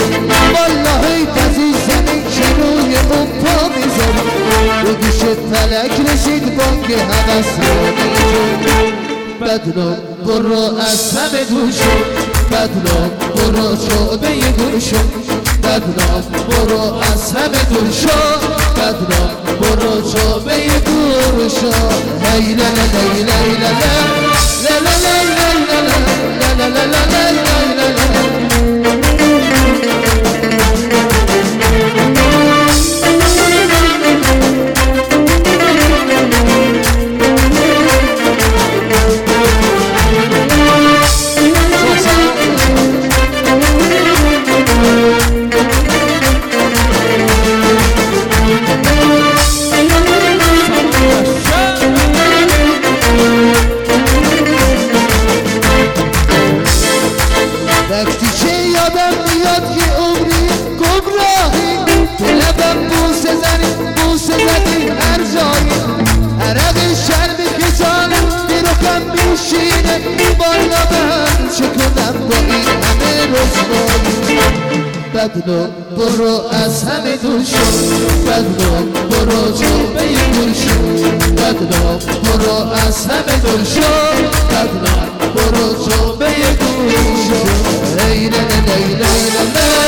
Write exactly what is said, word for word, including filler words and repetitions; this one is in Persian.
والله تزی زمین که روی اون پا میذاری رو گوشت فلک رسید بانگ حوث بدنام برو از همه دور شد بدنام برو شعبه دور شد بدنام برو از همه دور شد بدنام برو شعبه دور شد هی لا لا لا لا لا لا لا لا لا لا لا لا لا لا وقتی که یادم میاد که عمری گمراهی تو لبم بوسه زنی بوسه زدی هر جایی عرق شرم خجالت بیروکم میشینه بالا من چه کنم با این همه رسوایی بدنام برو از همه دور شد بدنام برو جلوه دور شد بدنام برو از همه دور شد بدنام برو جلوه دور شد لا لا لا لا لا